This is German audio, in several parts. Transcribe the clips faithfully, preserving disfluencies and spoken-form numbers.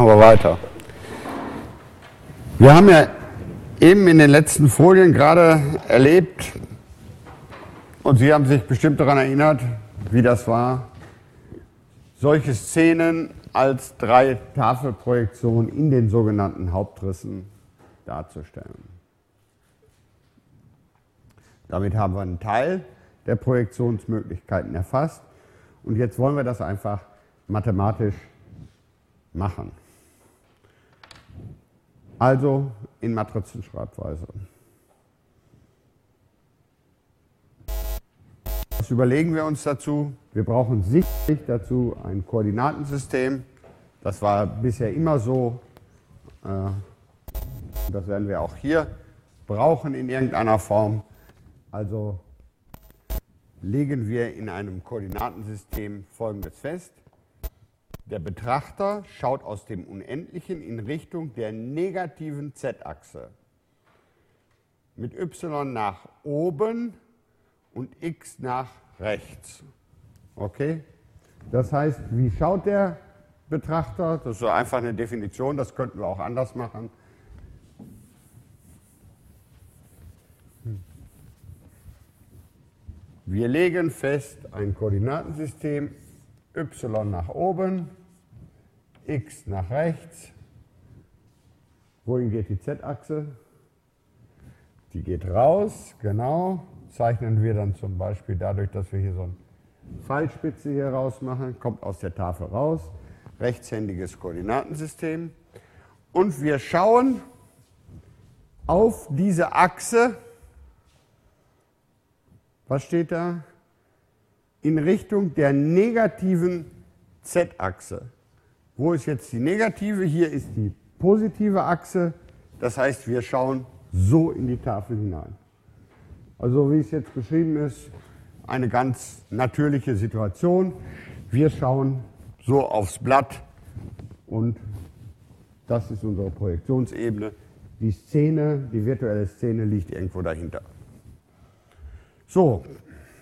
machen wir weiter. Wir haben ja eben in den letzten Folien gerade erlebt, und Sie haben sich bestimmt daran erinnert, wie das war, solche Szenen als drei Tafelprojektionen in den sogenannten Hauptrissen darzustellen. Damit haben wir einen Teil der Projektionsmöglichkeiten erfasst und jetzt wollen wir das einfach mathematisch machen. Also in Matrizenschreibweise. Was überlegen wir uns dazu? Wir brauchen sicherlich dazu ein Koordinatensystem. Das war bisher immer so. Das werden wir auch hier brauchen in irgendeiner Form. Also legen wir in einem Koordinatensystem Folgendes fest. Der Betrachter schaut aus dem Unendlichen in Richtung der negativen Z-Achse mit y nach oben und x nach rechts. Okay? Das heißt, wie schaut der Betrachter? Das ist so einfach eine Definition, das könnten wir auch anders machen. Wir legen fest ein Koordinatensystem y nach oben, x nach rechts. Wohin geht die Z-Achse? Die geht raus, genau. Zeichnen wir dann zum Beispiel dadurch, dass wir hier so eine Pfeilspitze hier raus machen, kommt aus der Tafel raus, rechtshändiges Koordinatensystem. Und wir schauen auf diese Achse, was steht da? In Richtung der negativen Z-Achse. Wo ist jetzt die negative? Hier ist die positive Achse. Das heißt, wir schauen so in die Tafel hinein. Also wie es jetzt beschrieben ist, eine ganz natürliche Situation. Wir schauen so aufs Blatt und das ist unsere Projektionsebene. Die Szene, die virtuelle Szene liegt irgendwo dahinter. So,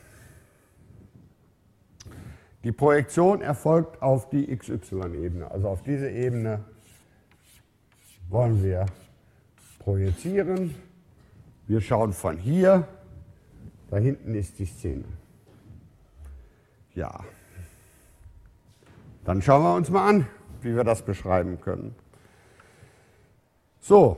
die Projektion erfolgt auf die X Y-Ebene. Also auf diese Ebene wollen wir projizieren. Wir schauen von hier, da hinten ist die Szene. Ja, dann schauen wir uns mal an, wie wir das beschreiben können. So,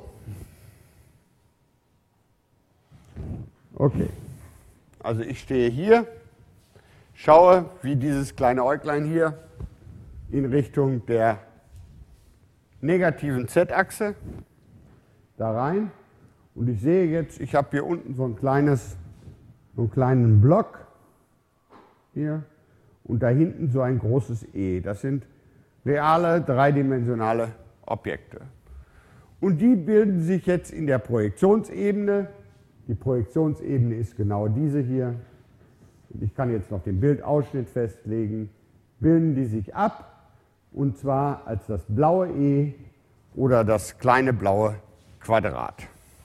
okay. Also ich stehe hier, schaue, wie dieses kleine Äuglein hier in Richtung der negativen Z-Achse da rein. Und ich sehe jetzt, ich habe hier unten so ein kleines, so einen kleinen Block hier und da hinten so ein großes E. Das sind reale, dreidimensionale Objekte. Und die bilden sich jetzt in der Projektionsebene. Die Projektionsebene ist genau diese hier. Ich kann jetzt noch den Bildausschnitt festlegen. Bilden die sich ab, und zwar als das blaue E oder das kleine blaue Quadrat.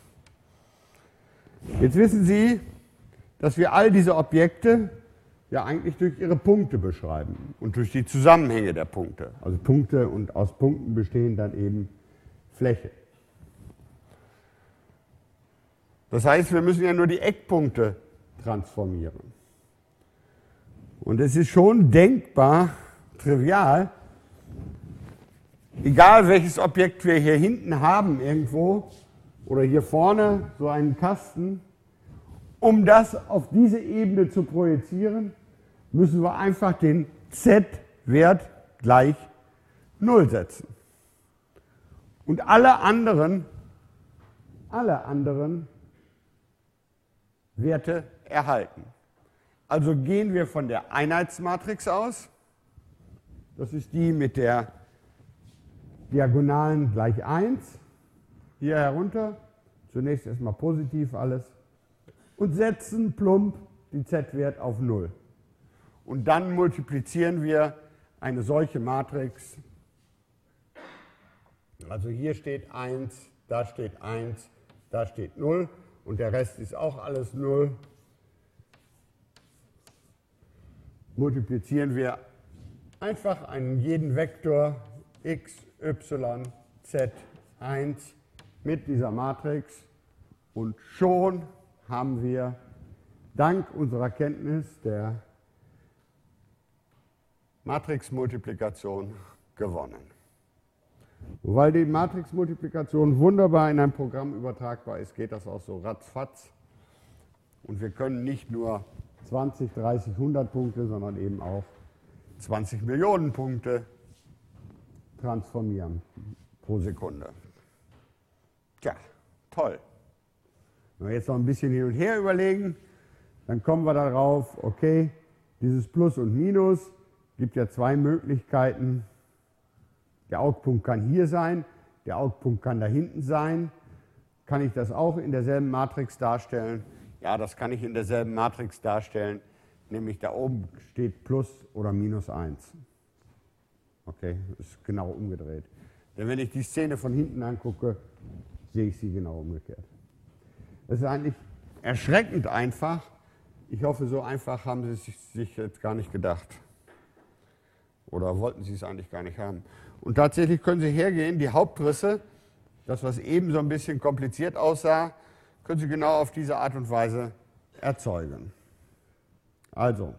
Jetzt wissen Sie, dass wir all diese Objekte ja eigentlich durch ihre Punkte beschreiben und durch die Zusammenhänge der Punkte. Also Punkte, und aus Punkten bestehen dann eben Fläche. Das heißt, wir müssen ja nur die Eckpunkte transformieren. Und es ist schon denkbar trivial, egal welches Objekt wir hier hinten haben irgendwo oder hier vorne so einen Kasten, um das auf diese Ebene zu projizieren, müssen wir einfach den Z-Wert gleich null setzen. Und alle anderen, alle anderen Werte erhalten. Also gehen wir von der Einheitsmatrix aus. Das ist die mit der Diagonalen gleich eins. Hier herunter. Zunächst erstmal positiv alles. Und setzen plump den Z-Wert auf null. Und dann multiplizieren wir eine solche Matrix. Also hier steht eins, da steht eins, da steht null. Und der Rest ist auch alles null. Multiplizieren wir einfach einen jeden Vektor x, y z eins mit dieser Matrix und schon haben wir dank unserer Kenntnis der Matrixmultiplikation gewonnen. Und weil die Matrixmultiplikation wunderbar in ein Programm übertragbar ist, geht das auch so ratzfatz. Und wir können nicht nur zwanzig, dreißig, hundert Punkte, sondern eben auch zwanzig Millionen Punkte transformieren pro Sekunde. Tja, toll. Wenn wir jetzt noch ein bisschen hin und her überlegen, dann kommen wir darauf, okay, dieses Plus und Minus gibt ja zwei Möglichkeiten. Der Augpunkt kann hier sein, der Augpunkt kann da hinten sein. Kann ich das auch in derselben Matrix darstellen? Ja, das kann ich in derselben Matrix darstellen, nämlich da oben steht Plus oder Minus eins. Okay, das ist genau umgedreht. Denn wenn ich die Szene von hinten angucke, sehe ich sie genau umgekehrt. Das ist eigentlich erschreckend einfach. Ich hoffe, so einfach haben Sie es sich jetzt gar nicht gedacht. Oder wollten Sie es eigentlich gar nicht haben. Und tatsächlich können Sie hergehen, die Hauptrisse, das, was eben so ein bisschen kompliziert aussah, können Sie genau auf diese Art und Weise erzeugen. Also,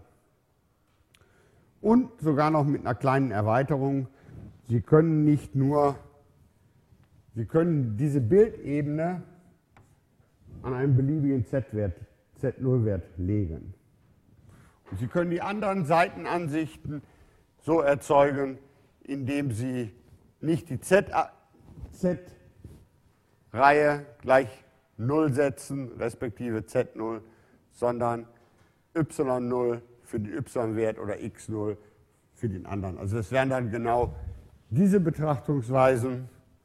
und sogar noch mit einer kleinen Erweiterung, Sie können nicht nur, Sie können diese Bildebene an einen beliebigen Z-Wert, Z null Wert legen. Und Sie können die anderen Seitenansichten so erzeugen, indem Sie nicht die Z-Reihe gleich null setzen, respektive Z null, sondern Y null für den Y-Wert oder X null für den anderen. Also das wären dann genau diese Betrachtungsweisen.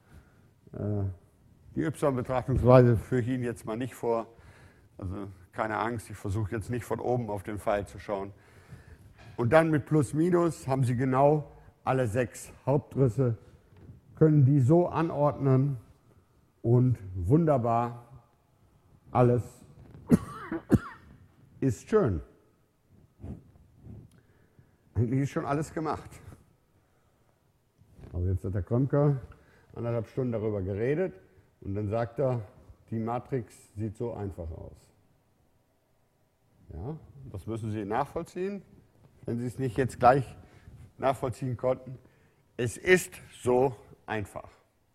Die Y-Betrachtungsweise führe ich Ihnen jetzt mal nicht vor. Also keine Angst, ich versuche jetzt nicht von oben auf den Pfeil zu schauen. Und dann mit Plus Minus haben Sie genau alle sechs Hauptrisse, können die so anordnen und wunderbar, alles ist schön. Eigentlich ist schon alles gemacht. Aber jetzt hat der Krömker anderthalb Stunden darüber geredet und dann sagt er, die Matrix sieht so einfach aus. Ja, das müssen Sie nachvollziehen, wenn Sie es nicht jetzt gleich nachvollziehen konnten. Es ist so einfach.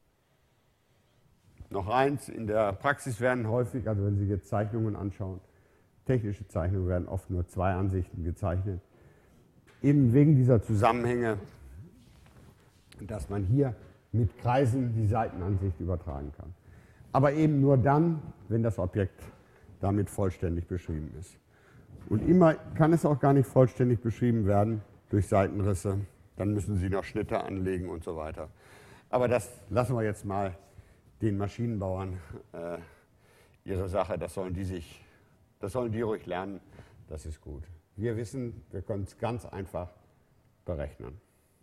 Noch eins, in der Praxis werden häufig, also wenn Sie jetzt Zeichnungen anschauen, technische Zeichnungen werden oft nur zwei Ansichten gezeichnet. Eben wegen dieser Zusammenhänge, dass man hier mit Kreisen die Seitenansicht übertragen kann. Aber eben nur dann, wenn das Objekt damit vollständig beschrieben ist. Und immer kann es auch gar nicht vollständig beschrieben werden durch Seitenrisse. Dann müssen Sie noch Schnitte anlegen und so weiter. Aber das lassen wir jetzt mal den Maschinenbauern äh, ihre Sache. Das sollen die sich, das sollen die ruhig lernen. Das ist gut. Wir wissen, wir können es ganz einfach berechnen.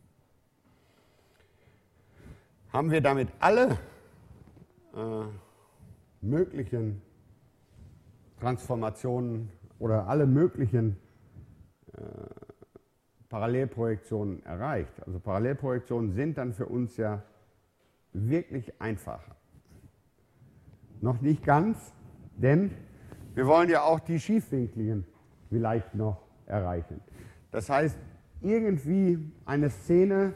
Haben wir damit alle äh, möglichen Transformationen oder alle möglichen äh, Parallelprojektionen erreicht? Also Parallelprojektionen sind dann für uns ja wirklich einfach. Noch nicht ganz, denn wir wollen ja auch die Schiefwinkligen vielleicht noch erreichen. Das heißt, irgendwie eine Szene,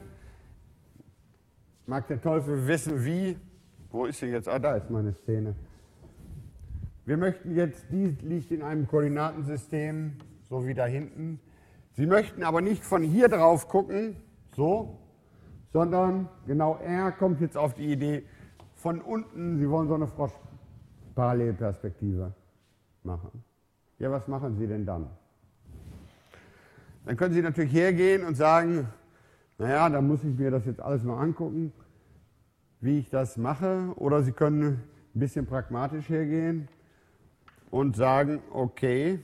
mag der Teufel wissen wie, wo ist sie jetzt? Ah, da ist meine Szene. Wir möchten jetzt, die liegt in einem Koordinatensystem, so wie da hinten. Sie möchten aber nicht von hier drauf gucken, so, sondern genau er kommt jetzt auf die Idee, von unten, Sie wollen so eine Frosch-Parallelperspektive machen. Ja, was machen Sie denn dann? Dann können Sie natürlich hergehen und sagen, naja, dann muss ich mir das jetzt alles mal angucken, wie ich das mache. Oder Sie können ein bisschen pragmatisch hergehen und sagen, okay,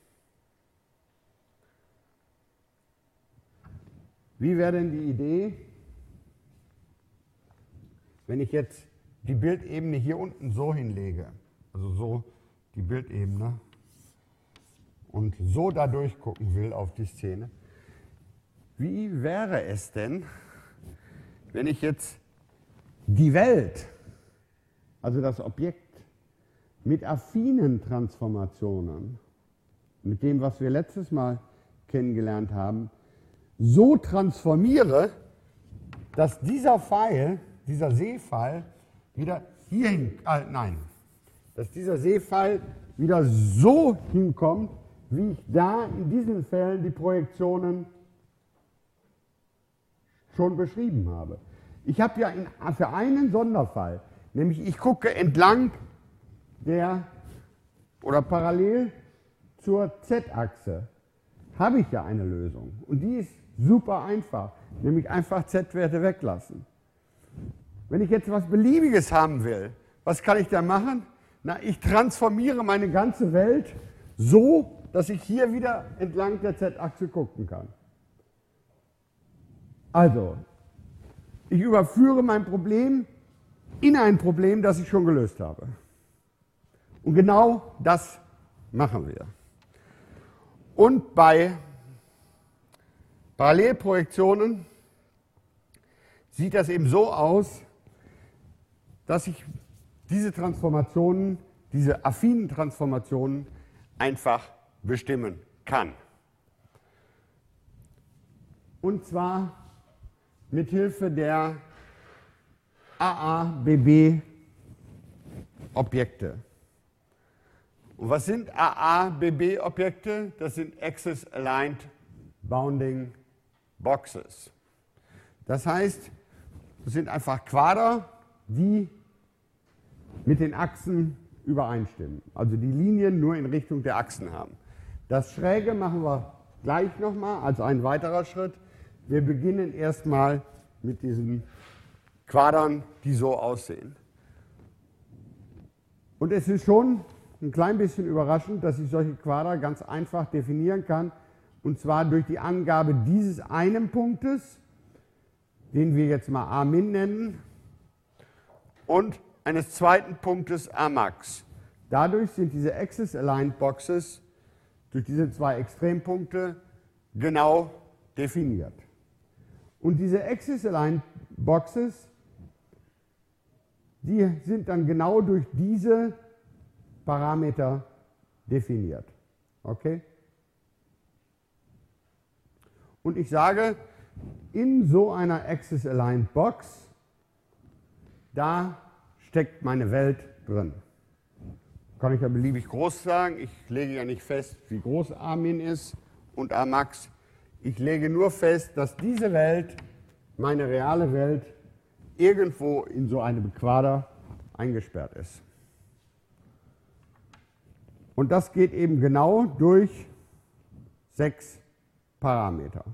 wie wäre denn die Idee, wenn ich jetzt die Bildebene hier unten so hinlege, also so die Bildebene, und so da durchgucken will auf die Szene. Wie wäre es denn, wenn ich jetzt die Welt, also das Objekt, mit affinen Transformationen, mit dem, was wir letztes Mal kennengelernt haben, so transformiere, dass dieser Pfeil, dieser Seepfeil, wieder hierhin, äh, nein, dass dieser Seepfeil wieder so hinkommt, wie ich da in diesen Fällen die Projektionen schon beschrieben habe. Ich habe ja in, für einen Sonderfall, nämlich ich gucke entlang der oder parallel zur Z-Achse, habe ich ja eine Lösung. Und die ist super einfach, nämlich einfach Z-Werte weglassen. Wenn ich jetzt was Beliebiges haben will, was kann ich da machen? Na, ich transformiere meine ganze Welt so, dass ich hier wieder entlang der Z-Achse gucken kann. Also, ich überführe mein Problem in ein Problem, das ich schon gelöst habe. Und genau das machen wir. Und bei Parallelprojektionen sieht das eben so aus, dass ich diese Transformationen, diese affinen Transformationen einfach bestimmen kann. Und zwar mit Hilfe der A A B B-Objekte. Und was sind A A B B-Objekte? Das sind Axis Aligned Bounding Boxes. Das heißt, das sind einfach Quader, die mit den Achsen übereinstimmen. Also die Linien nur in Richtung der Achsen haben. Das Schräge machen wir gleich nochmal als ein weiterer Schritt. Wir beginnen erstmal mit diesen Quadern, die so aussehen. Und es ist schon ein klein bisschen überraschend, dass ich solche Quader ganz einfach definieren kann, und zwar durch die Angabe dieses einen Punktes, den wir jetzt mal A min nennen, und eines zweiten Punktes A max. Dadurch sind diese Axis Aligned Boxes durch diese zwei Extrempunkte genau definiert. Und diese Axis Aligned Boxes, die sind dann genau durch diese Parameter definiert. Okay? Und ich sage, in so einer Axis Aligned Box, da steckt meine Welt drin. Kann ich ja beliebig groß sagen. Ich lege ja nicht fest, wie groß A min ist und A max. Ich lege nur fest, dass diese Welt, meine reale Welt, irgendwo in so einem Quader eingesperrt ist. Und das geht eben genau durch sechs Parameter.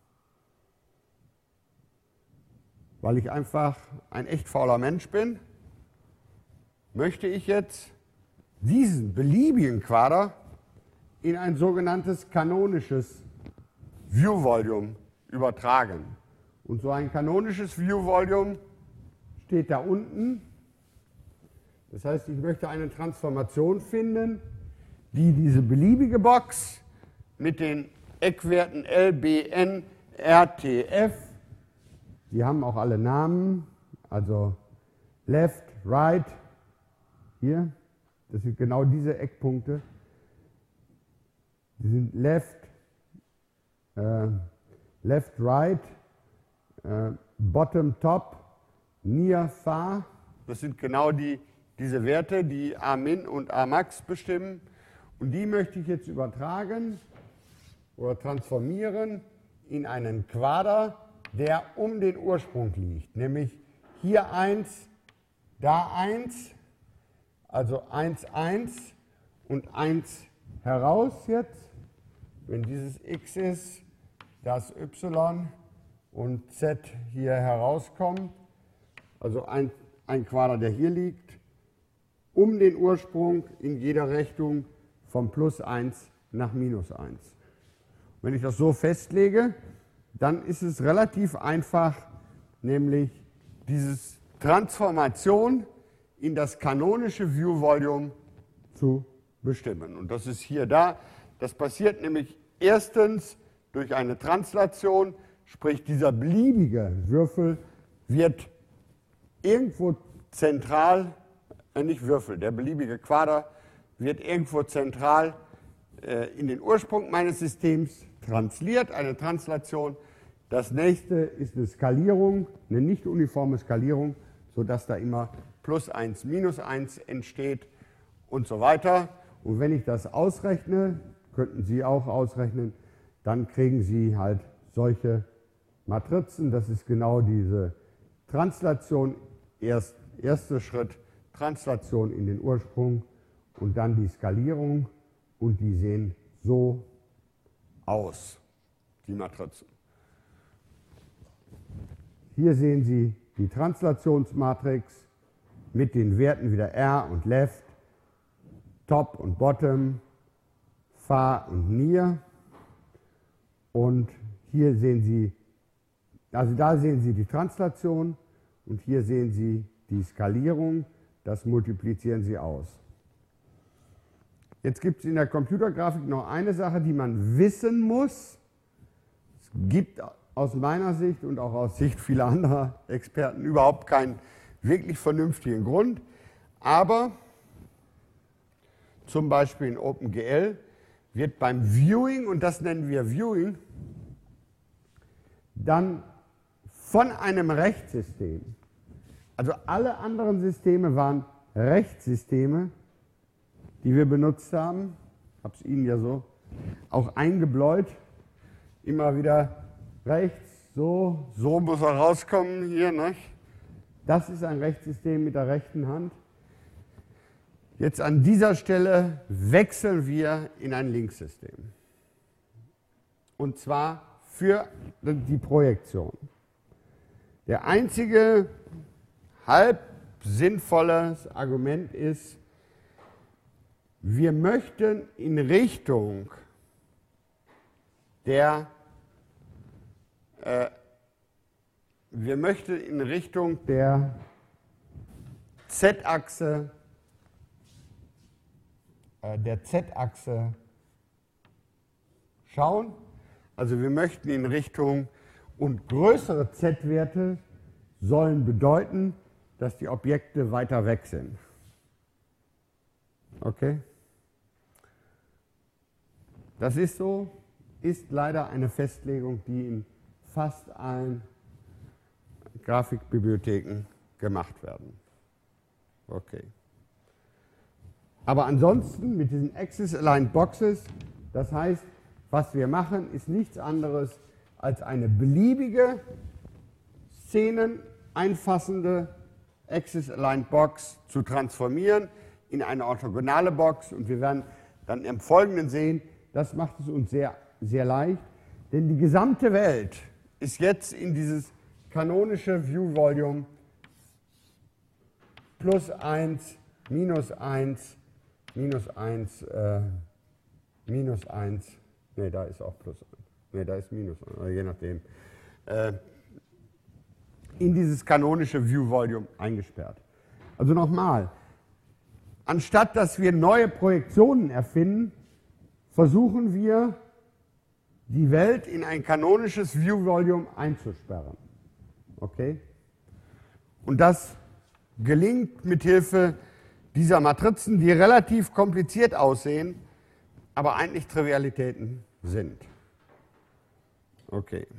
Weil ich einfach ein echt fauler Mensch bin, möchte ich jetzt diesen beliebigen Quader in ein sogenanntes kanonisches View Volume übertragen. Und so ein kanonisches View Volume steht da unten. Das heißt, ich möchte eine Transformation finden, die diese beliebige Box mit den Eckwerten L, B, N, R, T, F, die haben auch alle Namen, also Left, Right, hier, das sind genau diese Eckpunkte. Die sind Left, äh, Left, Right, äh, Bottom, Top, Near, Far. Das sind genau die, diese Werte, die A min und A max bestimmen. Und die möchte ich jetzt übertragen oder transformieren in einen Quader, der um den Ursprung liegt. Nämlich hier eins, da eins, also eins, eins und eins heraus jetzt. Wenn dieses x ist, das y und z hier herauskommt, also ein, ein Quader, der hier liegt, um den Ursprung in jeder Richtung von plus eins nach minus eins. Wenn ich das so festlege, dann ist es relativ einfach, nämlich diese Transformation in das kanonische View Volume zu bestimmen. Und das ist hier da. Das passiert nämlich erstens durch eine Translation, sprich dieser beliebige Würfel wird irgendwo zentral, äh, nicht Würfel, der beliebige Quader wird irgendwo zentral äh, in den Ursprung meines Systems transliert, eine Translation. Das nächste ist eine Skalierung, eine nicht uniforme Skalierung, sodass da immer plus eins, minus eins entsteht und so weiter. Und wenn ich das ausrechne, könnten Sie auch ausrechnen, dann kriegen Sie halt solche Matrizen. Das ist genau diese Translation. Erst, erster Schritt, Translation in den Ursprung und dann die Skalierung. Und die sehen so aus, die Matrizen. Hier sehen Sie die Translationsmatrix mit den Werten wieder R und Left, Top und Bottom, Far und Near. Und hier sehen Sie, also da sehen Sie die Translation und hier sehen Sie die Skalierung. Das multiplizieren Sie aus. Jetzt gibt es in der Computergrafik noch eine Sache, die man wissen muss. Es gibt aus meiner Sicht und auch aus Sicht vieler anderer Experten überhaupt keinen wirklich vernünftigen Grund. Aber zum Beispiel in OpenGL wird beim Viewing, und das nennen wir Viewing, dann von einem Rechtssystem, also alle anderen Systeme waren Rechtssysteme, die wir benutzt haben, ich habe es Ihnen ja so auch eingebläut, immer wieder rechts, so, so muss er rauskommen hier, nicht? Das ist ein Rechtssystem mit der rechten Hand. Jetzt an dieser Stelle wechseln wir in ein Linkssystem. Und zwar für die Projektion. Der einzige halb sinnvolle Argument ist, wir möchten in Richtung der äh, wir möchten in Richtung der Z-Achse äh, der Z-Achse schauen. Also wir möchten in Richtung, und größere Z-Werte sollen bedeuten, dass die Objekte weiter weg sind. Okay? Das ist so, ist leider eine Festlegung, die in fast allen Grafikbibliotheken gemacht werden. Okay. Aber ansonsten mit diesen Axis-Aligned Boxes, das heißt, was wir machen, ist nichts anderes als eine beliebige, szeneneinfassende Axis-Aligned Box zu transformieren in eine orthogonale Box. Und wir werden dann im Folgenden sehen, das macht es uns sehr, sehr leicht, denn die gesamte Welt ist jetzt in dieses kanonische View-Volume plus eins, minus eins, minus eins, äh, minus eins, ne, da ist auch plus eins, ne, da ist minus eins, je nachdem, äh, in dieses kanonische View-Volume eingesperrt. Also nochmal, anstatt dass wir neue Projektionen erfinden, versuchen wir, die Welt in ein kanonisches View-Volume einzusperren. Okay? Und das gelingt mit Hilfe dieser Matrizen, die relativ kompliziert aussehen, aber eigentlich Trivialitäten sind. Okay.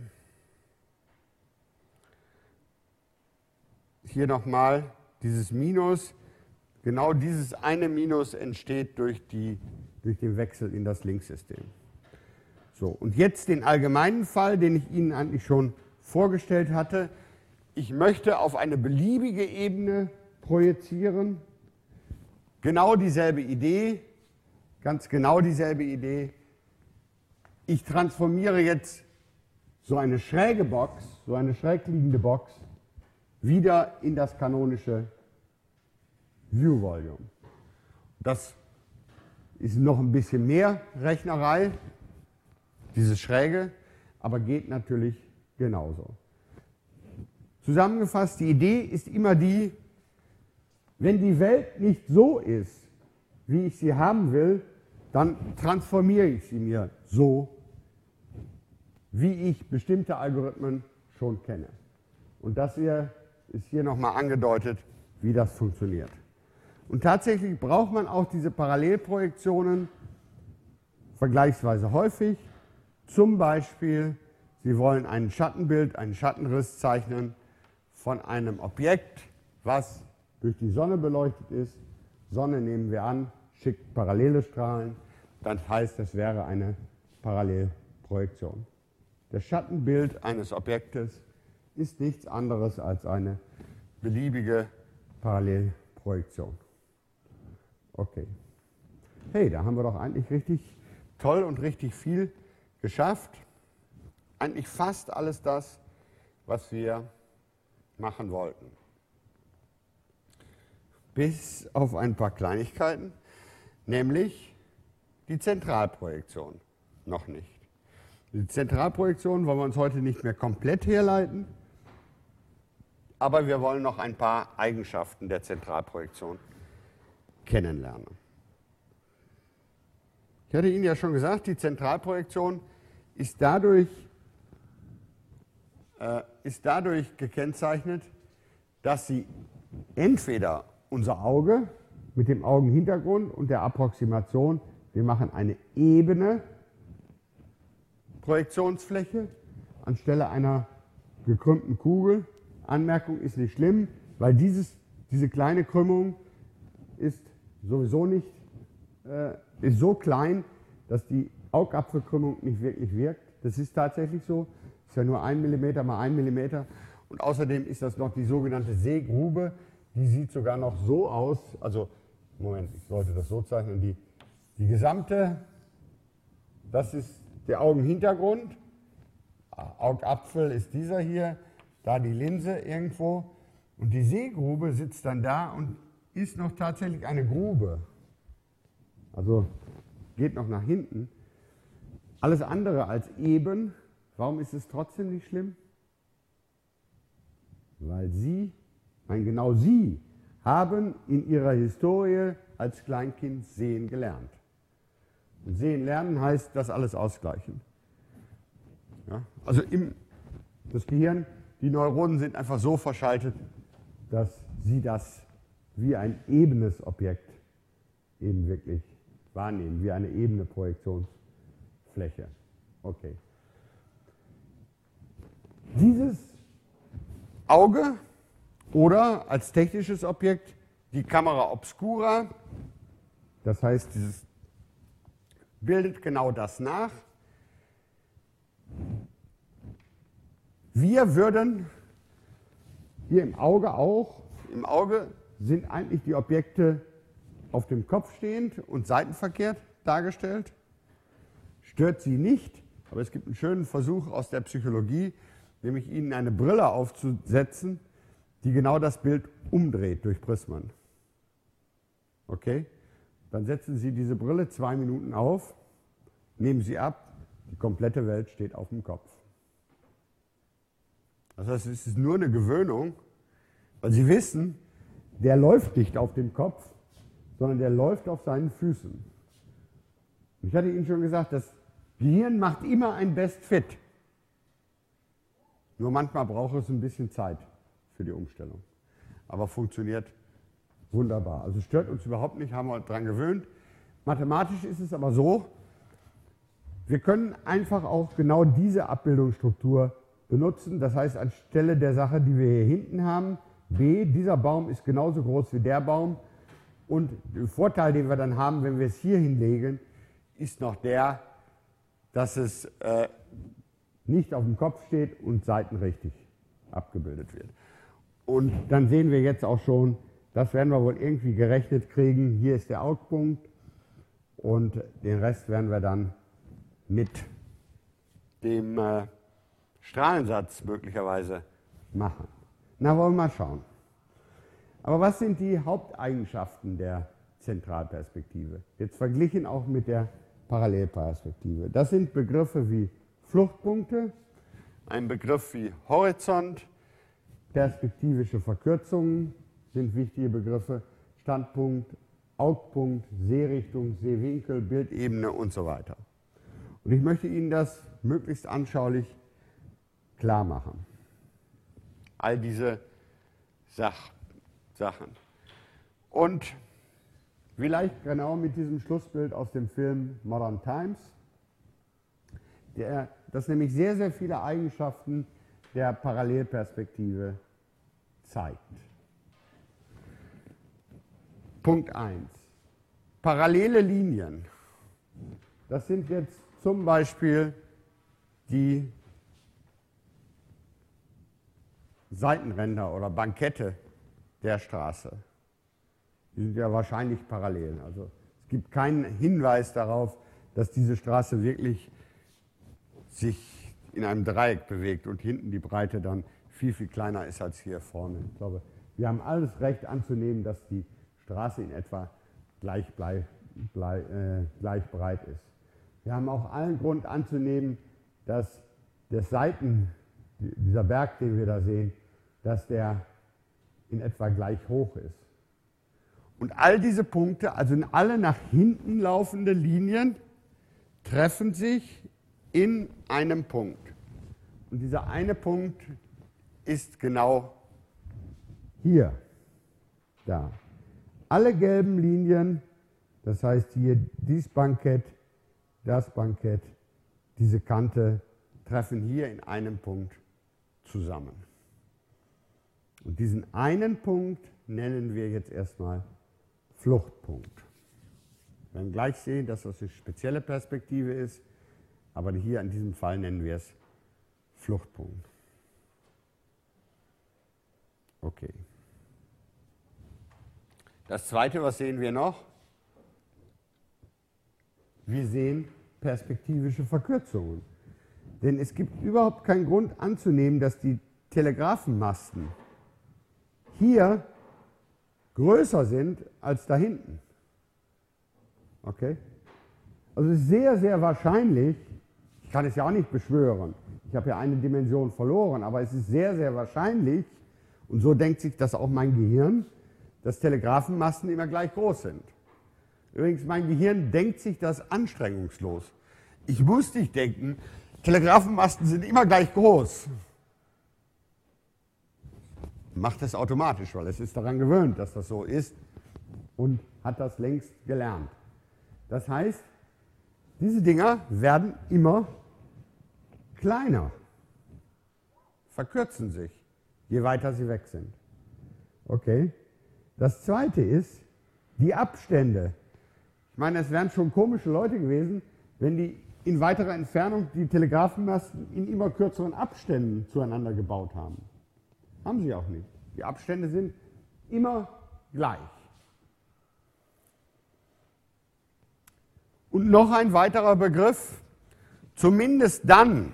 Hier nochmal dieses Minus. Genau dieses eine Minus entsteht durch, die, durch den Wechsel in das Linksystem. So, und jetzt den allgemeinen Fall, den ich Ihnen eigentlich schon vorgestellt hatte. Ich möchte auf eine beliebige Ebene projizieren. Genau dieselbe Idee, ganz genau dieselbe Idee. Ich transformiere jetzt so eine schräge Box, so eine schräg liegende Box, wieder in das kanonische View Volume. Das ist noch ein bisschen mehr Rechnerei, diese Schräge, aber geht natürlich genauso. Zusammengefasst, die Idee ist immer die, wenn die Welt nicht so ist, wie ich sie haben will, dann transformiere ich sie mir so, wie ich bestimmte Algorithmen schon kenne. Und das hier ist hier nochmal angedeutet, wie das funktioniert. Und tatsächlich braucht man auch diese Parallelprojektionen vergleichsweise häufig. Zum Beispiel, Sie wollen ein Schattenbild, einen Schattenriss zeichnen von einem Objekt, was durch die Sonne beleuchtet ist. Sonne nehmen wir an, schickt parallele Strahlen. Das heißt, das wäre eine Parallelprojektion. Das Schattenbild eines Objektes ist nichts anderes als eine beliebige Parallelprojektion. Okay. Hey, da haben wir doch eigentlich richtig toll und richtig viel geschafft. Eigentlich fast alles das, was wir machen wollten. Bis auf ein paar Kleinigkeiten, nämlich die Zentralprojektion noch nicht. Die Zentralprojektion wollen wir uns heute nicht mehr komplett herleiten, aber wir wollen noch ein paar Eigenschaften der Zentralprojektion kennenlernen. Ich hatte Ihnen ja schon gesagt, die Zentralprojektion ist dadurch, äh, ist dadurch gekennzeichnet, dass sie entweder unser Auge mit dem Augenhintergrund und der Approximation, wir machen eine ebene Projektionsfläche anstelle einer gekrümmten Kugel. Anmerkung ist nicht schlimm, weil dieses, diese kleine Krümmung ist sowieso nicht, äh, ist so klein, dass die Augapfelkrümmung nicht wirklich wirkt. Das ist tatsächlich so. Ist ja nur ein Millimeter mal ein Millimeter. Und außerdem ist das noch die sogenannte Sehgrube. Die sieht sogar noch so aus. Also, Moment, ich sollte das so zeichnen. Die, die gesamte, das ist der Augenhintergrund. Augapfel ist dieser hier. Da die Linse irgendwo. Und die Sehgrube sitzt dann da und ist noch tatsächlich eine Grube. Also geht noch nach hinten. Alles andere als eben. Warum ist es trotzdem nicht schlimm? Weil Sie, nein, genau Sie, haben in Ihrer Historie als Kleinkind sehen gelernt. Und sehen lernen heißt, das alles ausgleichen. Ja? Also im, das Gehirn, die Neuronen sind einfach so verschaltet, dass Sie das wie ein ebenes Objekt eben wirklich wahrnehmen, wie eine ebene Projektionsfläche. Okay. Dieses Auge oder als technisches Objekt die Camera obscura, das heißt, dieses bildet genau das nach. Wir würden hier im Auge auch, im Auge sind eigentlich die Objekte auf dem Kopf stehend und seitenverkehrt dargestellt. Stört Sie nicht, aber es gibt einen schönen Versuch aus der Psychologie, nämlich Ihnen eine Brille aufzusetzen, die genau das Bild umdreht durch Prismen. Okay? Dann setzen Sie diese Brille zwei Minuten auf, nehmen Sie ab, die komplette Welt steht auf dem Kopf. Das heißt, es ist nur eine Gewöhnung, weil Sie wissen, der läuft nicht auf dem Kopf, sondern der läuft auf seinen Füßen. Und ich hatte Ihnen schon gesagt, das Gehirn macht immer ein Best Fit. Nur manchmal braucht es ein bisschen Zeit für die Umstellung. Aber funktioniert wunderbar. Also stört uns überhaupt nicht, haben wir uns daran gewöhnt. Mathematisch ist es aber so, wir können einfach auch genau diese Abbildungsstruktur benutzen. Das heißt, anstelle der Sache, die wir hier hinten haben, B, dieser Baum ist genauso groß wie der Baum. Und der Vorteil, den wir dann haben, wenn wir es hier hinlegen, ist noch der, dass es äh, nicht auf dem Kopf steht und seitenrichtig abgebildet wird. Und dann sehen wir jetzt auch schon, das werden wir wohl irgendwie gerechnet kriegen. Hier ist der Augpunkt und den Rest werden wir dann mit dem äh, Strahlensatz möglicherweise machen. Na, wollen wir mal schauen. Aber was sind die Haupteigenschaften der Zentralperspektive? Jetzt verglichen auch mit der Parallelperspektive. Das sind Begriffe wie Fluchtpunkte, ein Begriff wie Horizont, perspektivische Verkürzungen sind wichtige Begriffe, Standpunkt, Augpunkt, Sehrichtung, Sehwinkel, Bildebene und so weiter. Und ich möchte Ihnen das möglichst anschaulich klar machen. All diese Sach Sachen. Und vielleicht genau mit diesem Schlussbild aus dem Film Modern Times, der, das nämlich sehr, sehr viele Eigenschaften der Parallelperspektive zeigt. Punkt eins. Parallele Linien. Das sind jetzt zum Beispiel die Seitenränder oder Bankette der Straße. Die sind ja wahrscheinlich parallel. Also es gibt keinen Hinweis darauf, dass diese Straße wirklich sich in einem Dreieck bewegt und hinten die Breite dann viel, viel kleiner ist als hier vorne. Ich glaube, wir haben alles Recht anzunehmen, dass die Straße in etwa gleich, blei, blei, äh, gleich breit ist. Wir haben auch allen Grund anzunehmen, dass der Seiten, dieser Berg, den wir da sehen, dass der in etwa gleich hoch ist. Und all diese Punkte, also alle nach hinten laufende Linien, treffen sich in einem Punkt. Und dieser eine Punkt ist genau hier, da. Alle gelben Linien, das heißt hier dieses Bankett, das Bankett, diese Kante, treffen hier in einem Punkt zusammen. Und diesen einen Punkt nennen wir jetzt erstmal Fluchtpunkt. Wir werden gleich sehen, dass das eine spezielle Perspektive ist, aber hier in diesem Fall nennen wir es Fluchtpunkt. Okay. Das Zweite, was sehen wir noch? Wir sehen perspektivische Verkürzungen. Denn es gibt überhaupt keinen Grund anzunehmen, dass die Telegrafenmasten hier größer sind als da hinten. Okay? Also es ist sehr, sehr wahrscheinlich, ich kann es ja auch nicht beschwören, ich habe ja eine Dimension verloren, aber es ist sehr, sehr wahrscheinlich, und so denkt sich das auch mein Gehirn, dass Telegrafenmasten immer gleich groß sind. Übrigens, mein Gehirn denkt sich das anstrengungslos. Ich muss nicht denken, Telegrafenmasten sind immer gleich groß. Macht es automatisch, weil es ist daran gewöhnt, dass das so ist und hat das längst gelernt. Das heißt, diese Dinger werden immer kleiner, verkürzen sich, je weiter sie weg sind. Okay? Das Zweite ist die Abstände. Ich meine, es wären schon komische Leute gewesen, wenn die in weiterer Entfernung die Telegrafenmasten in immer kürzeren Abständen zueinander gebaut haben. Haben sie auch nicht. Die Abstände sind immer gleich. Und noch ein weiterer Begriff, zumindest dann,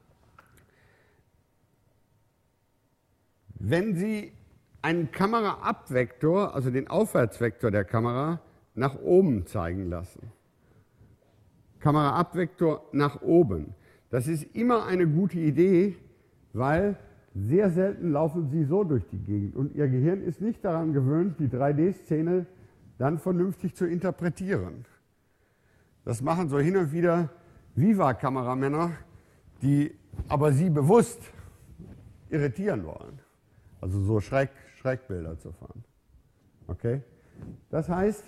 wenn Sie einen Kameraabvektor, also den Aufwärtsvektor der Kamera, nach oben zeigen lassen. Kameraabvektor nach oben. Das ist immer eine gute Idee, weil sehr selten laufen Sie so durch die Gegend. Und Ihr Gehirn ist nicht daran gewöhnt, die drei D-Szene dann vernünftig zu interpretieren. Das machen so hin und wieder Viva-Kameramänner, die aber Sie bewusst irritieren wollen. Also so Schräg, Schrägbilder zu fahren. Okay? Das heißt,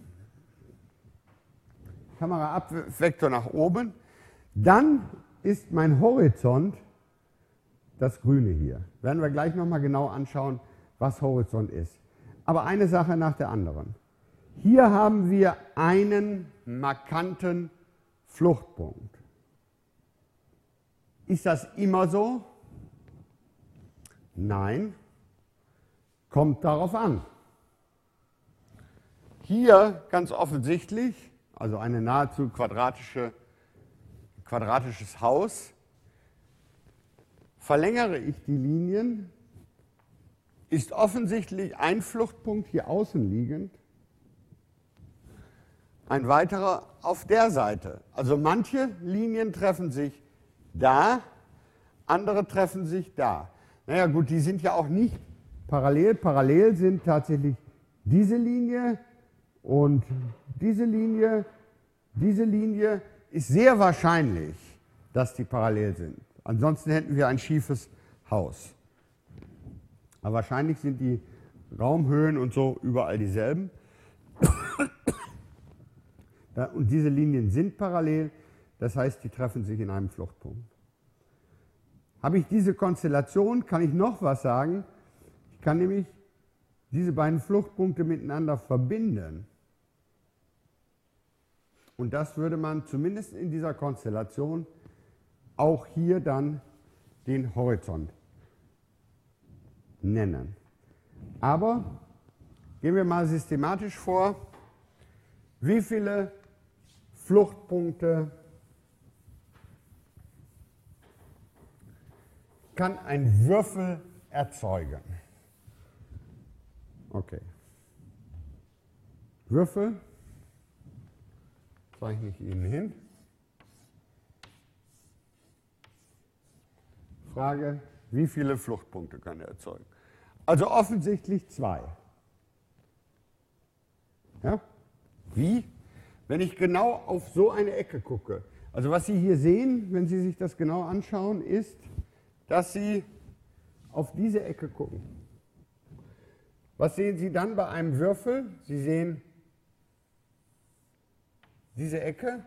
Kameraabvektor nach oben, dann ist mein Horizont das Grüne hier. Werden wir gleich nochmal genau anschauen, was Horizont ist. Aber eine Sache nach der anderen. Hier haben wir einen markanten Fluchtpunkt. Ist das immer so? Nein. Kommt darauf an. Hier ganz offensichtlich, also ein nahezu quadratische, quadratisches Haus, verlängere ich die Linien, ist offensichtlich ein Fluchtpunkt hier außen liegend, ein weiterer auf der Seite. Also manche Linien treffen sich da, andere treffen sich da. Naja gut, die sind ja auch nicht parallel. Parallel sind tatsächlich diese Linie und diese Linie. Diese Linie ist sehr wahrscheinlich, dass die parallel sind. Ansonsten hätten wir ein schiefes Haus. Aber wahrscheinlich sind die Raumhöhen und so überall dieselben. Und diese Linien sind parallel, das heißt, die treffen sich in einem Fluchtpunkt. Habe ich diese Konstellation, kann ich noch was sagen. Ich kann nämlich diese beiden Fluchtpunkte miteinander verbinden. Und das würde man zumindest in dieser Konstellation auch hier dann den Horizont nennen. Aber gehen wir mal systematisch vor, wie viele Fluchtpunkte kann ein Würfel erzeugen? Okay. Würfel zeichne ich Ihnen hin. Frage, wie viele Fluchtpunkte kann er erzeugen? Also offensichtlich zwei. Ja? Wie? Wenn ich genau auf so eine Ecke gucke. Also was Sie hier sehen, wenn Sie sich das genau anschauen, ist, dass Sie auf diese Ecke gucken. Was sehen Sie dann bei einem Würfel? Sie sehen diese Ecke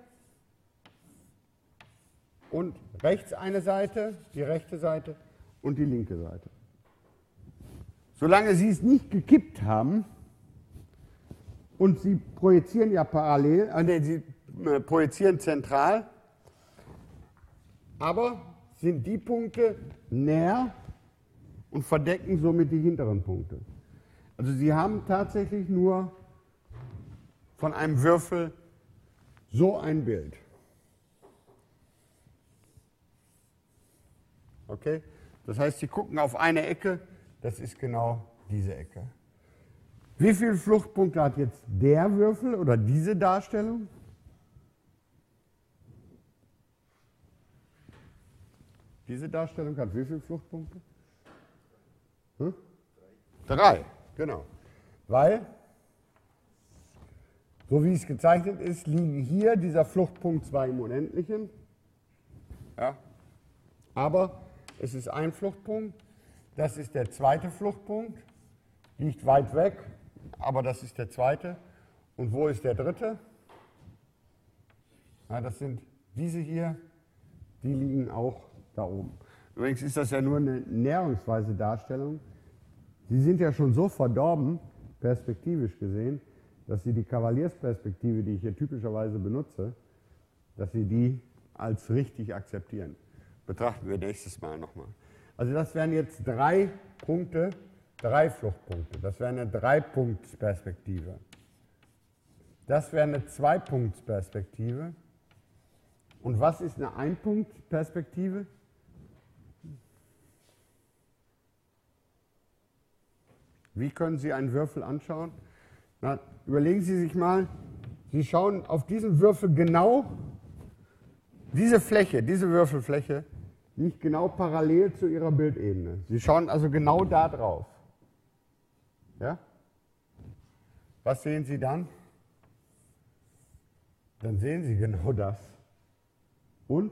und rechts eine Seite, die rechte Seite und die linke Seite. Solange Sie es nicht gekippt haben und Sie projizieren ja parallel, äh, Sie äh, projizieren zentral, aber sind die Punkte näher und verdecken somit die hinteren Punkte. Also Sie haben tatsächlich nur von einem Würfel so ein Bild. Okay? Das heißt, Sie gucken auf eine Ecke, das ist genau diese Ecke. Wie viele Fluchtpunkte hat jetzt der Würfel oder diese Darstellung? Diese Darstellung hat wie viele Fluchtpunkte? Hm? Drei, genau. Weil, so wie es gezeichnet ist, liegen hier dieser Fluchtpunkt zwar im Unendlichen, ja, aber es ist ein Fluchtpunkt, das ist der zweite Fluchtpunkt, liegt weit weg, aber das ist der zweite. Und wo ist der dritte? Ja, das sind diese hier, die liegen auch da oben. Übrigens ist das ja nur eine näherungsweise Darstellung. Sie sind ja schon so verdorben, perspektivisch gesehen, dass Sie die Kavaliersperspektive, die ich hier typischerweise benutze, dass Sie die als richtig akzeptieren. Betrachten wir nächstes Mal nochmal. Also das wären jetzt drei Punkte, drei Fluchtpunkte. Das wäre eine Dreipunktsperspektive. Das wäre eine Zweipunktsperspektive. Und was ist eine Einpunktperspektive? Wie können Sie einen Würfel anschauen? Na, überlegen Sie sich mal, Sie schauen auf diesen Würfel genau, diese Fläche, diese Würfelfläche liegt genau parallel zu Ihrer Bildebene. Sie schauen also genau da drauf. Ja? Was sehen Sie dann? Dann sehen Sie genau das. Und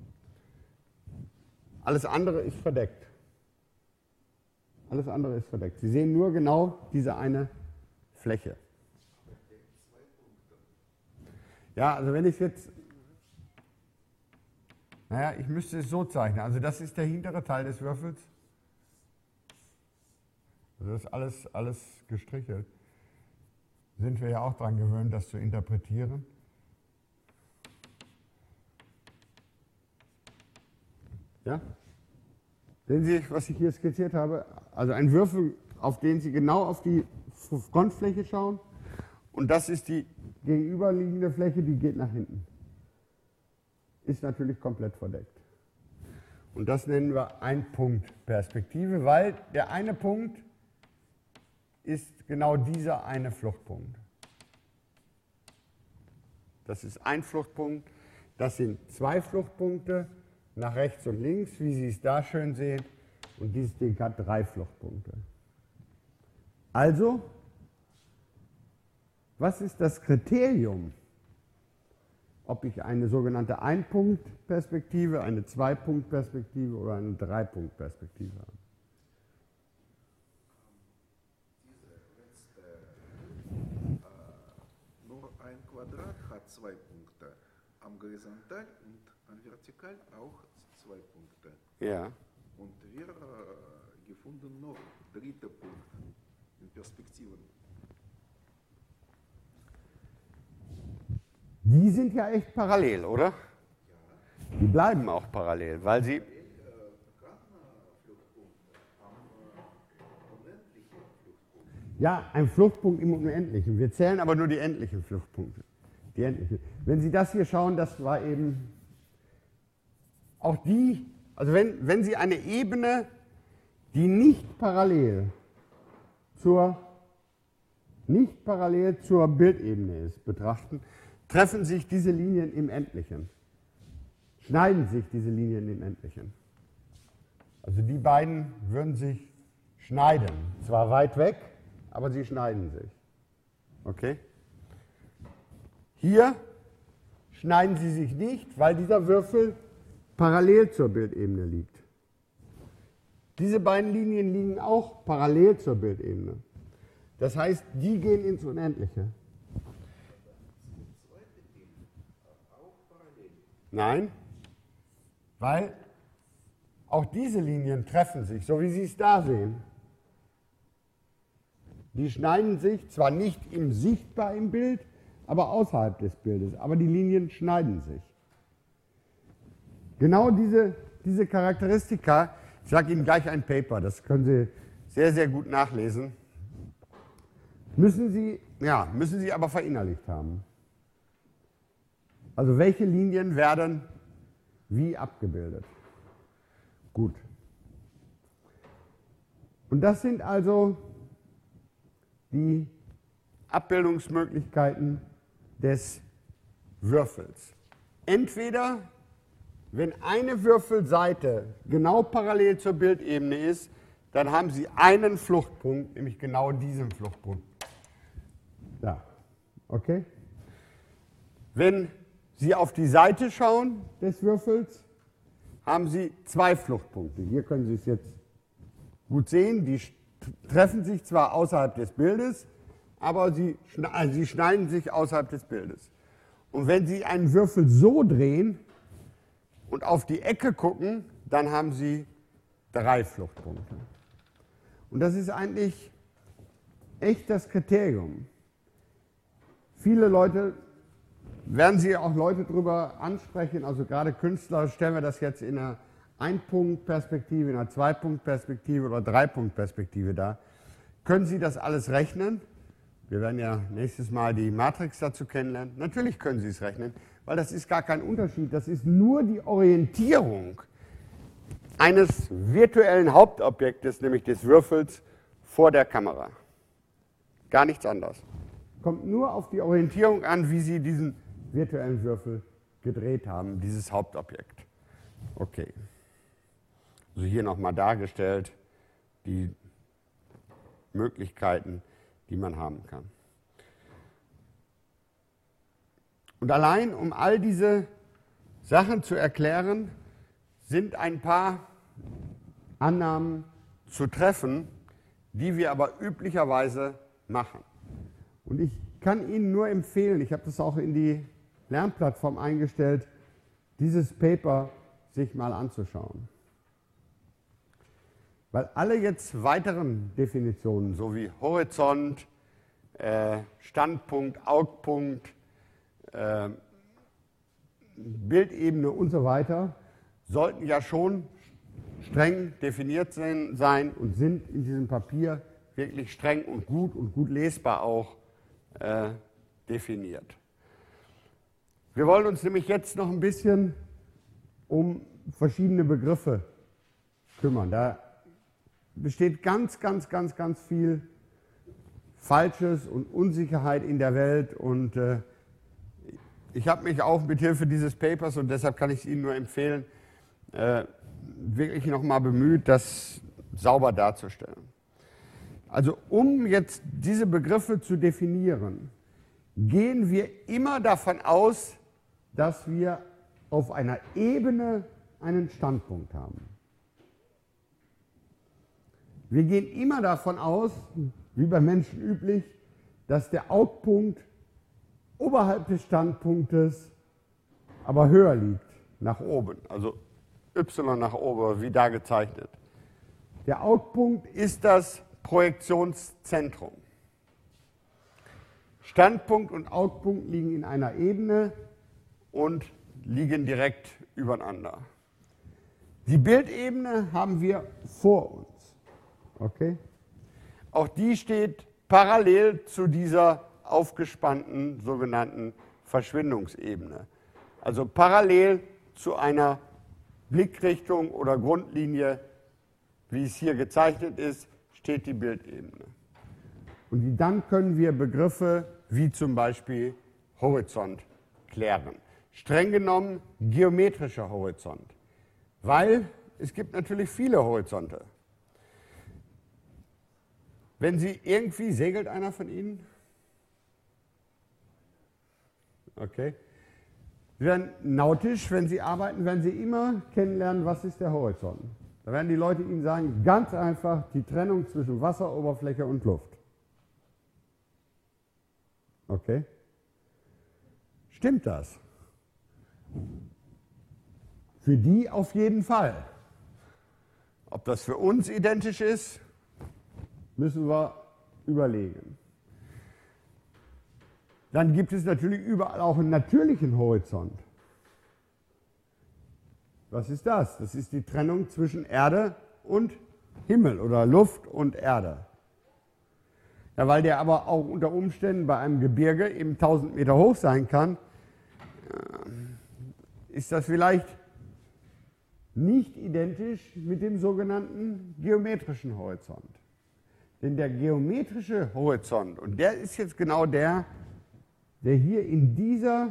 alles andere ist verdeckt. Alles andere ist verdeckt. Sie sehen nur genau diese eine Fläche. Ja, also wenn ich jetzt, naja, ich müsste es so zeichnen. Also das ist der hintere Teil des Würfels. Also das ist alles, alles gestrichelt. Sind wir ja auch daran gewöhnt, das zu interpretieren. Ja? Sehen Sie, was ich hier skizziert habe? Also ein Würfel, auf den Sie genau auf die Frontfläche schauen. Und das ist die gegenüberliegende Fläche, die geht nach hinten. Ist natürlich komplett verdeckt. Und das nennen wir Einpunktperspektive, weil der eine Punkt ist genau dieser eine Fluchtpunkt. Das ist ein Fluchtpunkt. Das sind zwei Fluchtpunkte nach rechts und links, wie Sie es da schön sehen. Und dieses Ding hat drei Fluchtpunkte. Also, was ist das Kriterium, ob ich eine sogenannte Ein-Punkt-Perspektive, eine Zwei-Punkt-Perspektive oder eine Drei-Punkt-Perspektive habe? zwei Punkte. Am Horizontal und am Vertikal auch zwei Punkte. Ja. Und wir äh, gefunden noch dritter Punkt in Perspektiven. Die sind ja echt parallel, oder? Ja. Die bleiben auch parallel, weil sie... Ja, ein Fluchtpunkt im Unendlichen. Wir zählen aber nur die endlichen Fluchtpunkte. Die endlichen. Wenn Sie das hier schauen, das war eben auch die, also wenn, wenn Sie eine Ebene, die nicht parallel zur, nicht parallel zur Bildebene ist, betrachten, treffen sich diese Linien im Endlichen. Schneiden sich diese Linien im Endlichen. Also die beiden würden sich schneiden. Zwar weit weg, aber sie schneiden sich. Okay? Hier schneiden sie sich nicht, weil dieser Würfel parallel zur Bildebene liegt. Diese beiden Linien liegen auch parallel zur Bildebene. Das heißt, die gehen ins Unendliche. Nein, weil auch diese Linien treffen sich, so wie Sie es da sehen. Die schneiden sich zwar nicht im sichtbar im Bild, aber außerhalb des Bildes. Aber die Linien schneiden sich. Genau diese, diese Charakteristika, ich sage Ihnen gleich ein Paper, das können Sie sehr, sehr gut nachlesen, müssen Sie, ja, müssen Sie aber verinnerlicht haben. Also welche Linien werden wie abgebildet? Gut. Und das sind also die Abbildungsmöglichkeiten des Würfels. Entweder, wenn eine Würfelseite genau parallel zur Bildebene ist, dann haben Sie einen Fluchtpunkt, nämlich genau diesen Fluchtpunkt. Da. Okay? Wenn Sie auf die Seite schauen des Würfels, haben Sie zwei Fluchtpunkte. Hier können Sie es jetzt gut sehen. Die treffen sich zwar außerhalb des Bildes, aber sie, also sie schneiden sich außerhalb des Bildes. Und wenn Sie einen Würfel so drehen und auf die Ecke gucken, dann haben Sie drei Fluchtpunkte. Und das ist eigentlich echt das Kriterium. Viele Leute, werden Sie auch Leute darüber ansprechen, also gerade Künstler, stellen wir das jetzt in einer Ein-Punkt-Perspektive, in einer Zwei-Punkt-Perspektive oder Drei-Punkt-Perspektive dar. Können Sie das alles rechnen? Wir werden ja nächstes Mal die Matrix dazu kennenlernen. Natürlich können Sie es rechnen, weil das ist gar kein Unterschied. Das ist nur die Orientierung eines virtuellen Hauptobjektes, nämlich des Würfels, vor der Kamera. Gar nichts anderes. Kommt nur auf die Orientierung an, wie Sie diesen virtuellen Würfel gedreht haben, dieses Hauptobjekt. Okay. Also hier nochmal dargestellt die Möglichkeiten, die man haben kann. Und allein um all diese Sachen zu erklären, sind ein paar Annahmen zu treffen, die wir aber üblicherweise machen. Und ich kann Ihnen nur empfehlen, ich habe das auch in die Lernplattform eingestellt, dieses Paper sich mal anzuschauen. Weil alle jetzt weiteren Definitionen, so wie Horizont, äh, Standpunkt, Augpunkt, äh, Bildebene und so weiter, sollten ja schon streng definiert sein und sind in diesem Papier wirklich streng und gut und gut lesbar auch äh, definiert. Wir wollen uns nämlich jetzt noch ein bisschen um verschiedene Begriffe kümmern. Da besteht ganz, ganz, ganz, ganz viel Falsches und Unsicherheit in der Welt und äh, ich habe mich auch mit Hilfe dieses Papers, und deshalb kann ich es Ihnen nur empfehlen, äh, wirklich nochmal bemüht, das sauber darzustellen. Also um jetzt diese Begriffe zu definieren, gehen wir immer davon aus, dass wir auf einer Ebene einen Standpunkt haben. Wir gehen immer davon aus, wie bei Menschen üblich, dass der Augpunkt oberhalb des Standpunktes aber höher liegt, nach oben, also y nach oben, wie da gezeichnet. Der Augpunkt ist das Projektionszentrum. Standpunkt und Augpunkt liegen in einer Ebene und liegen direkt übereinander. Die Bildebene haben wir vor uns. Okay? Auch die steht parallel zu dieser aufgespannten sogenannten Verschwindungsebene. Also parallel zu einer Blickrichtung oder Grundlinie, wie es hier gezeichnet ist, steht die Bildebene. Und die, dann können wir Begriffe wie zum Beispiel Horizont klären. Streng genommen geometrischer Horizont, weil es gibt natürlich viele Horizonte. Wenn Sie irgendwie, segelt einer von Ihnen? Okay. Sie werden nautisch, wenn Sie arbeiten, werden Sie immer kennenlernen, was ist der Horizont. Da werden die Leute Ihnen sagen, ganz einfach die Trennung zwischen Wasseroberfläche und Luft. Okay? Stimmt das? Für die auf jeden Fall. Ob das für uns identisch ist, müssen wir überlegen. Dann gibt es natürlich überall auch einen natürlichen Horizont. Was ist das? Das ist die Trennung zwischen Erde und Himmel oder Luft und Erde. Ja, weil der aber auch unter Umständen bei einem Gebirge eben tausend Meter hoch sein kann, ist das vielleicht nicht identisch mit dem sogenannten geometrischen Horizont. Denn der geometrische Horizont, und der ist jetzt genau der, der hier in dieser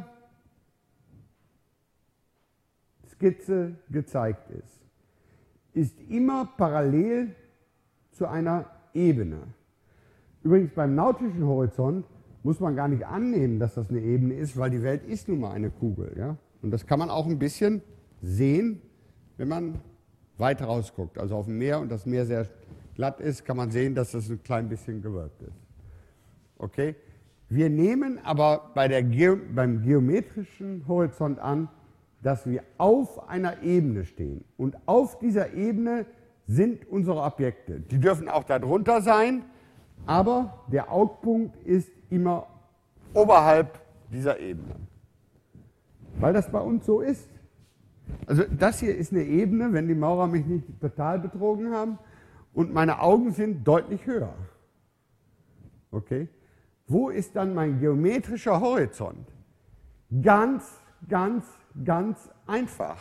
Skizze gezeigt ist, ist immer parallel zu einer Ebene. Übrigens beim nautischen Horizont muss man gar nicht annehmen, dass das eine Ebene ist, weil die Welt ist nun mal eine Kugel. Ja? Und das kann man auch ein bisschen sehen, wenn man weit rausguckt. Also auf dem Meer und das Meer sehr glatt ist, kann man sehen, dass das ein klein bisschen gewölbt ist. Okay? Wir nehmen aber bei der Geo- beim geometrischen Horizont an, dass wir auf einer Ebene stehen. Und auf dieser Ebene sind unsere Objekte. Die dürfen auch darunter sein, aber der Augpunkt ist immer oberhalb dieser Ebene. Weil das bei uns so ist. Also das hier ist eine Ebene, wenn die Maurer mich nicht total betrogen haben, und meine Augen sind deutlich höher. Okay? Wo ist dann mein geometrischer Horizont? Ganz, ganz, ganz einfach.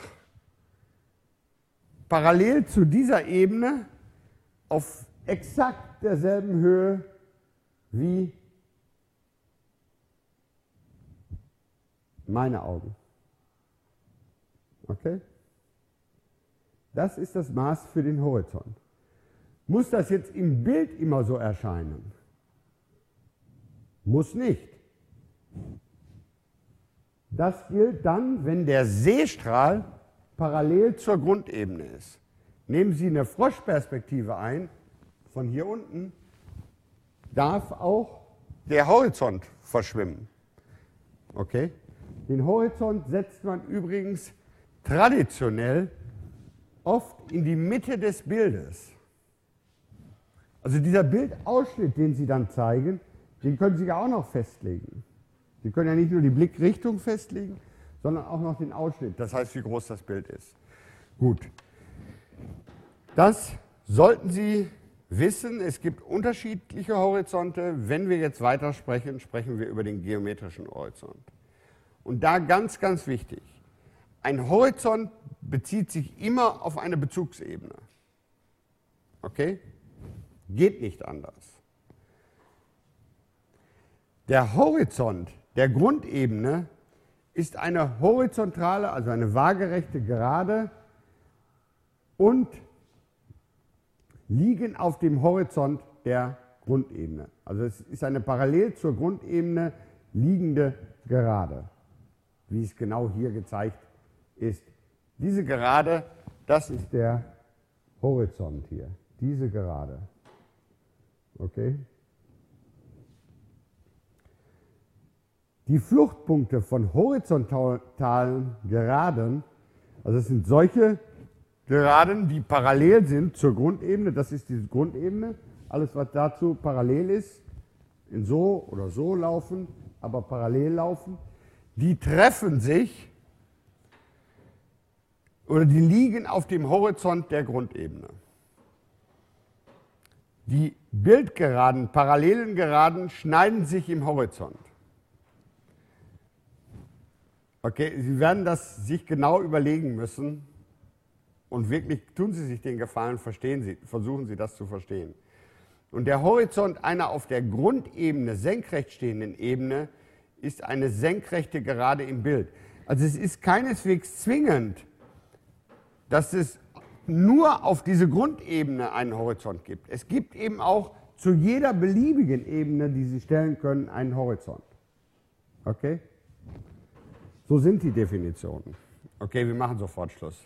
Parallel zu dieser Ebene auf exakt derselben Höhe wie meine Augen. Okay? Das ist das Maß für den Horizont. Muss das jetzt im Bild immer so erscheinen? Muss nicht. Das gilt dann, wenn der Sehstrahl parallel zur Grundebene ist. Nehmen Sie eine Froschperspektive ein, von hier unten darf auch der Horizont verschwimmen. Okay? Den Horizont setzt man übrigens traditionell oft in die Mitte des Bildes. Also dieser Bildausschnitt, den Sie dann zeigen, den können Sie ja auch noch festlegen. Sie können ja nicht nur die Blickrichtung festlegen, sondern auch noch den Ausschnitt. Das heißt, wie groß das Bild ist. Gut. Das sollten Sie wissen. Es gibt unterschiedliche Horizonte. Wenn wir jetzt weiter sprechen, sprechen wir über den geometrischen Horizont. Und da ganz, ganz wichtig. Ein Horizont bezieht sich immer auf eine Bezugsebene. Okay? Geht nicht anders. Der Horizont der Grundebene ist eine horizontale, also eine waagerechte Gerade und liegen auf dem Horizont der Grundebene. Also es ist eine parallel zur Grundebene liegende Gerade, wie es genau hier gezeigt ist. Diese Gerade, das ist der Horizont hier, diese Gerade. Okay? Die Fluchtpunkte von horizontalen Geraden, also es sind solche Geraden, die parallel sind zur Grundebene, das ist die Grundebene, alles was dazu parallel ist, in so oder so laufen, aber parallel laufen, die treffen sich oder die liegen auf dem Horizont der Grundebene. Die Bildgeraden, parallelen Geraden schneiden sich im Horizont. Okay, Sie werden das sich genau überlegen müssen und wirklich tun Sie sich den Gefallen, verstehen Sie, versuchen Sie das zu verstehen. Und der Horizont einer auf der Grundebene senkrecht stehenden Ebene ist eine senkrechte Gerade im Bild. Also es ist keineswegs zwingend, dass es nur auf diese Grundebene einen Horizont gibt. Es gibt eben auch zu jeder beliebigen Ebene, die Sie stellen können, einen Horizont. Okay? So sind die Definitionen. Okay, wir machen sofort Schluss.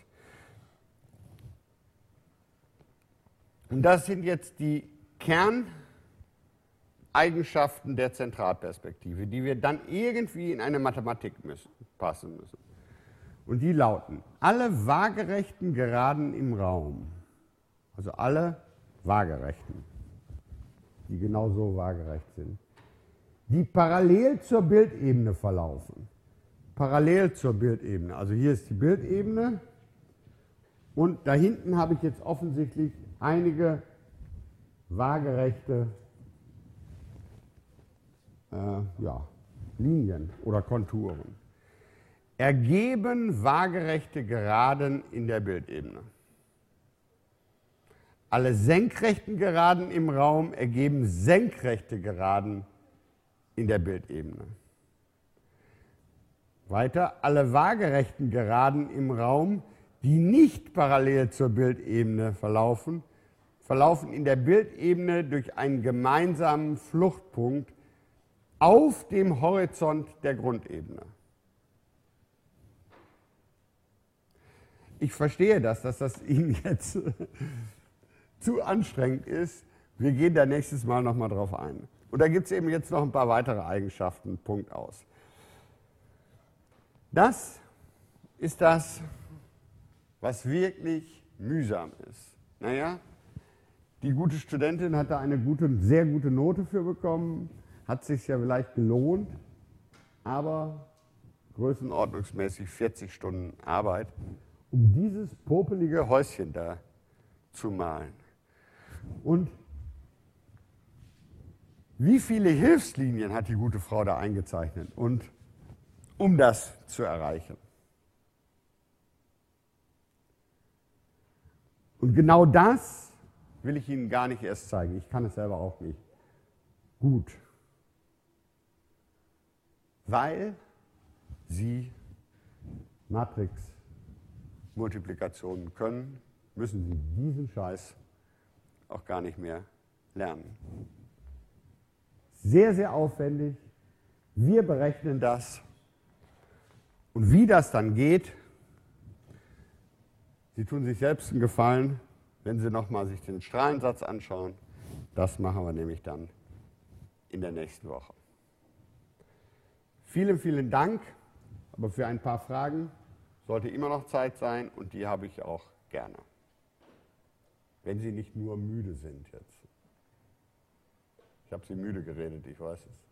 Und das sind jetzt die Kerneigenschaften der Zentralperspektive, die wir dann irgendwie in eine Mathematik müssen, passen müssen. Und die lauten, alle waagerechten Geraden im Raum, also alle waagerechten, die genauso waagerecht sind, die parallel zur Bildebene verlaufen. Parallel zur Bildebene. Also hier ist die Bildebene und da hinten habe ich jetzt offensichtlich einige waagerechte äh, ja, Linien oder Konturen. Ergeben waagerechte Geraden in der Bildebene. Alle senkrechten Geraden im Raum ergeben senkrechte Geraden in der Bildebene. Weiter, alle waagerechten Geraden im Raum, die nicht parallel zur Bildebene verlaufen, verlaufen in der Bildebene durch einen gemeinsamen Fluchtpunkt auf dem Horizont der Grundebene. Ich verstehe das, dass das Ihnen jetzt zu anstrengend ist. Wir gehen da nächstes Mal nochmal drauf ein. Und da gibt es eben jetzt noch ein paar weitere Eigenschaften, Punkt aus. Das ist das, was wirklich mühsam ist. Naja, die gute Studentin hat da eine gute, sehr gute Note für bekommen, hat sich ja vielleicht gelohnt, aber größenordnungsmäßig vierzig Stunden Arbeit, um dieses popelige Häuschen da zu malen. Und wie viele Hilfslinien hat die gute Frau da eingezeichnet, und um das zu erreichen? Und genau das will ich Ihnen gar nicht erst zeigen. Ich kann es selber auch nicht gut. Weil Sie Matrix-Multiplikationen können, müssen Sie diesen Scheiß auch gar nicht mehr lernen. Sehr, sehr aufwendig. Wir berechnen das. Und wie das dann geht, Sie tun sich selbst einen Gefallen, wenn Sie nochmal sich den Strahlensatz anschauen. Das machen wir nämlich dann in der nächsten Woche. Vielen, vielen Dank, aber für ein paar Fragen sollte immer noch Zeit sein und die habe ich auch gerne. Wenn Sie nicht nur müde sind jetzt. Ich habe Sie müde geredet, ich weiß es.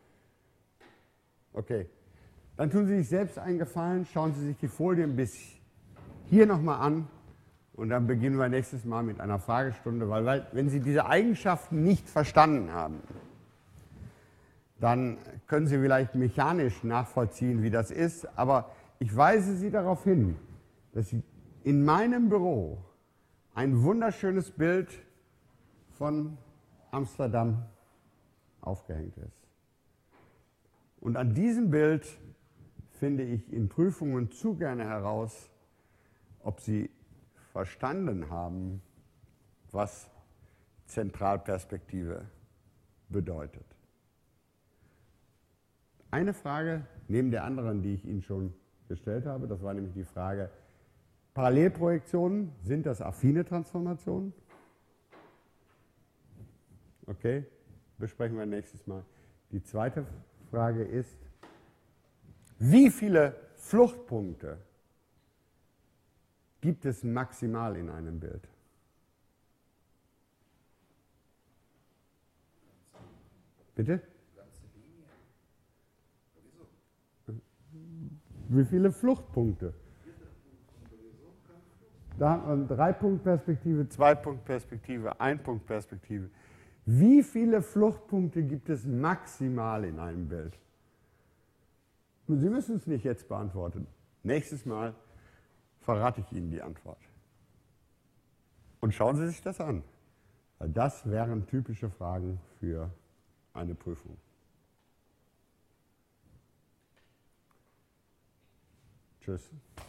Okay, dann tun Sie sich selbst einen Gefallen, schauen Sie sich die Folien bis hier nochmal an und dann beginnen wir nächstes Mal mit einer Fragestunde, weil, weil wenn Sie diese Eigenschaften nicht verstanden haben, dann können Sie vielleicht mechanisch nachvollziehen, wie das ist, aber ich weise Sie darauf hin, dass in meinem Büro ein wunderschönes Bild von Amsterdam aufgehängt ist. Und an diesem Bild finde ich in Prüfungen zu gerne heraus, ob Sie verstanden haben, was Zentralperspektive bedeutet. Eine Frage neben der anderen, die ich Ihnen schon gestellt habe, das war nämlich die Frage, Parallelprojektionen, sind das affine Transformationen? Okay, besprechen wir nächstes Mal. Die zweite Frage ist, Wie viele Fluchtpunkte gibt es maximal in einem Bild? Bitte? Wie viele Fluchtpunkte? Da hat man Drei-Punkt-Perspektive, Zwei-Punkt-Perspektive, Ein-Punkt-Perspektive. Wie viele Fluchtpunkte gibt es maximal in einem Bild? Sie müssen es nicht jetzt beantworten. Nächstes Mal verrate ich Ihnen die Antwort. Und schauen Sie sich das an. Weil das wären typische Fragen für eine Prüfung. Tschüss.